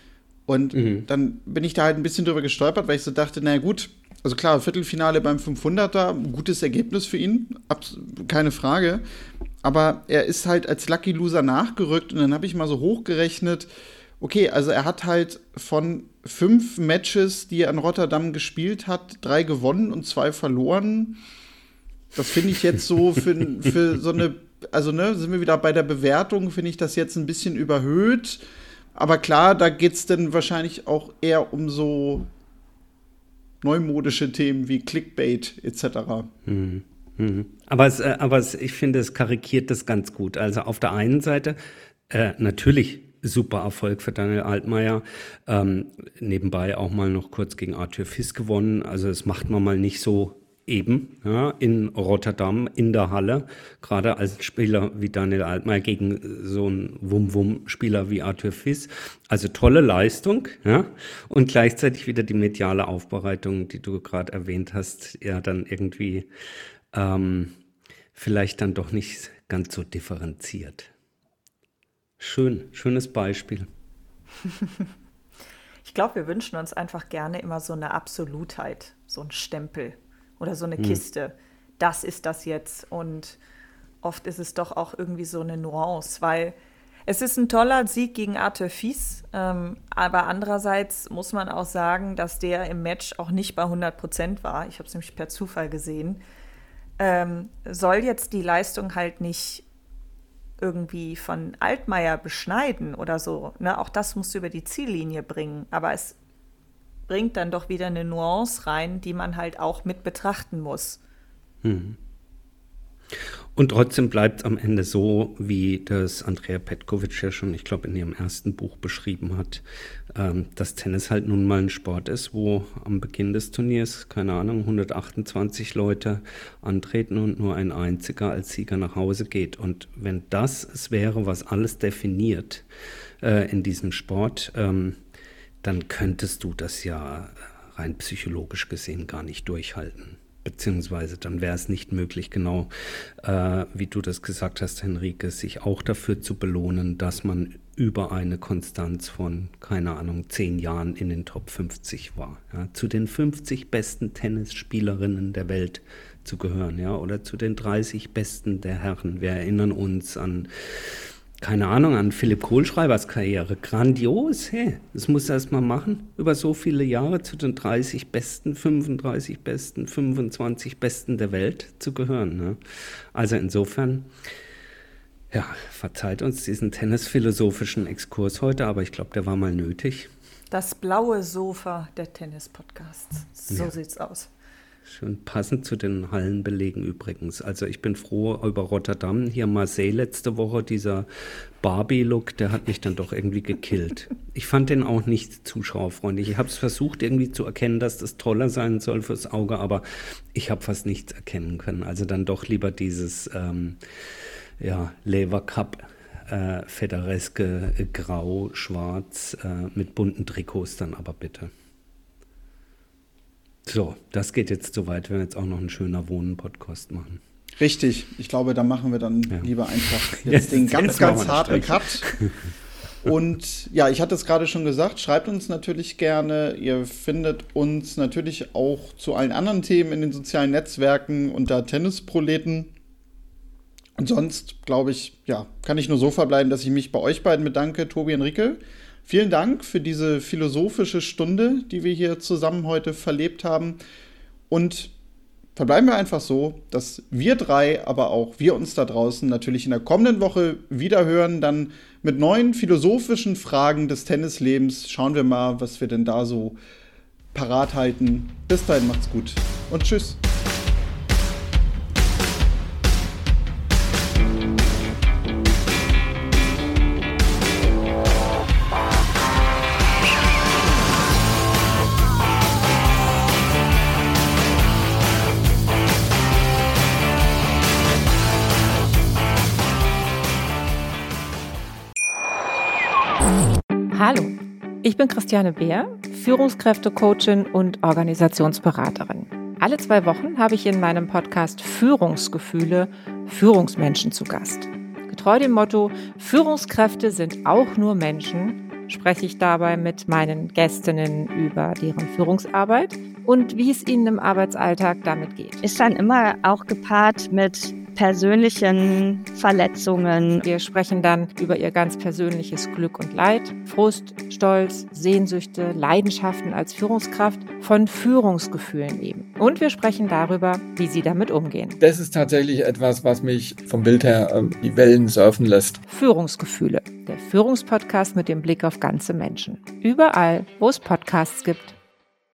Und Mhm. dann bin ich da halt ein bisschen drüber gestolpert, weil ich so dachte, na gut, also klar, Viertelfinale beim fünfhunderter, gutes Ergebnis für ihn, abs- keine Frage. Aber er ist halt als Lucky Loser nachgerückt und dann habe ich mal so hochgerechnet, okay, also er hat halt von fünf Matches, die er in Rotterdam gespielt hat, drei gewonnen und zwei verloren. Das finde ich jetzt so für, für so eine, also ne, sind wir wieder bei der Bewertung, finde ich das jetzt ein bisschen überhöht. Aber klar, da geht es dann wahrscheinlich auch eher um so neumodische Themen wie Clickbait et cetera. Mhm. Mhm. Aber, es, äh, aber es, ich finde, es karikiert das ganz gut. Also auf der einen Seite äh, natürlich super Erfolg für Daniel Altmaier. Ähm, nebenbei auch mal noch kurz gegen Arthur Fils gewonnen. Also das macht man mal nicht so eben, ja, in Rotterdam, in der Halle. Gerade als Spieler wie Daniel Altmaier gegen so einen Wum-Wum-Spieler wie Arthur Fils. Also tolle Leistung, ja. Und gleichzeitig wieder die mediale Aufbereitung, die du gerade erwähnt hast, ja dann irgendwie ähm, vielleicht dann doch nicht ganz so differenziert. Schön, schönes Beispiel. Ich glaube, wir wünschen uns einfach gerne immer so eine Absolutheit, so ein Stempel oder so eine Kiste. Das ist das jetzt. Und oft ist es doch auch irgendwie so eine Nuance, weil es ist ein toller Sieg gegen Arthur Fils, ähm, aber andererseits muss man auch sagen, dass der im Match auch nicht bei hundert Prozent war. Ich habe es nämlich per Zufall gesehen. Ähm, soll jetzt die Leistung halt nicht irgendwie von Altmaier beschneiden oder so. Ne? Auch das musst du über die Ziellinie bringen. Aber es bringt dann doch wieder eine Nuance rein, die man halt auch mit betrachten muss. Mhm. Und trotzdem bleibt es am Ende so, wie das Andrea Petkovic ja schon, ich glaube, in ihrem ersten Buch beschrieben hat, ähm, dass Tennis halt nun mal ein Sport ist, wo am Beginn des Turniers, keine Ahnung, hundertachtundzwanzig Leute antreten und nur ein einziger als Sieger nach Hause geht. Und wenn das es wäre, was alles definiert äh, in diesem Sport, ähm, dann könntest du das ja rein psychologisch gesehen gar nicht durchhalten. Beziehungsweise dann wäre es nicht möglich, genau äh, wie du das gesagt hast, Henrike, sich auch dafür zu belohnen, dass man über eine Konstanz von, keine Ahnung, zehn Jahren in den Top fünfzig war. Ja, zu den fünfzig besten Tennisspielerinnen der Welt zu gehören, ja, oder zu den dreißig besten der Herren. Wir erinnern uns an, keine Ahnung, an Philipp Kohlschreibers Karriere. Grandios, hey, das muss er erst mal machen, über so viele Jahre zu den dreißig Besten, fünfunddreißig Besten, fünfundzwanzig Besten der Welt zu gehören. Ne? Also insofern, ja, verzeiht uns diesen tennisphilosophischen Exkurs heute, aber ich glaube, der war mal nötig. Das blaue Sofa der Tennis-Podcasts. So ja. Sieht's aus. Schön passend zu den Hallenbelegen übrigens. Also ich bin froh über Rotterdam. Hier Marseille letzte Woche, dieser Barbie-Look, der hat mich dann doch irgendwie gekillt. Ich fand den auch nicht zuschauerfreundlich. Ich habe es versucht irgendwie zu erkennen, dass das toller sein soll fürs Auge, aber ich habe fast nichts erkennen können. Also dann doch lieber dieses ähm, ja, Lever Cup äh, Federeske äh, Grau, Schwarz äh, mit bunten Trikots dann aber bitte. So, das geht jetzt so weit, wenn wir jetzt auch noch einen schöner Wohnen-Podcast machen. Richtig, ich glaube, da machen wir dann ja. lieber einfach jetzt, jetzt den ganz, jetzt ganz harten Cut. Und ja, ich hatte es gerade schon gesagt, schreibt uns natürlich gerne. Ihr findet uns natürlich auch zu allen anderen Themen in den sozialen Netzwerken unter Tennisproleten. Und sonst, glaube ich, ja, kann ich nur so verbleiben, dass ich mich bei euch beiden bedanke, Tobi und Henrike. Vielen Dank für diese philosophische Stunde, die wir hier zusammen heute verlebt haben. Und verbleiben wir einfach so, dass wir drei, aber auch wir uns da draußen natürlich in der kommenden Woche wieder hören. Dann mit neuen philosophischen Fragen des Tennislebens. Schauen wir mal, was wir denn da so parat halten. Bis dahin, macht's gut und tschüss. Hallo, ich bin Christiane Beer, Führungskräftecoachin und Organisationsberaterin. Alle zwei Wochen habe ich in meinem Podcast Führungsgefühle Führungsmenschen zu Gast. Getreu dem Motto, Führungskräfte sind auch nur Menschen, spreche ich dabei mit meinen Gästinnen über deren Führungsarbeit und wie es ihnen im Arbeitsalltag damit geht. Ist dann immer auch gepaart mit persönlichen Verletzungen. Wir sprechen dann über ihr ganz persönliches Glück und Leid, Frust, Stolz, Sehnsüchte, Leidenschaften als Führungskraft, von Führungsgefühlen eben. Und wir sprechen darüber, wie sie damit umgehen. Das ist tatsächlich etwas, was mich vom Bild her äh, die Wellen surfen lässt. Führungsgefühle, der Führungspodcast mit dem Blick auf ganze Menschen. Überall, wo es Podcasts gibt.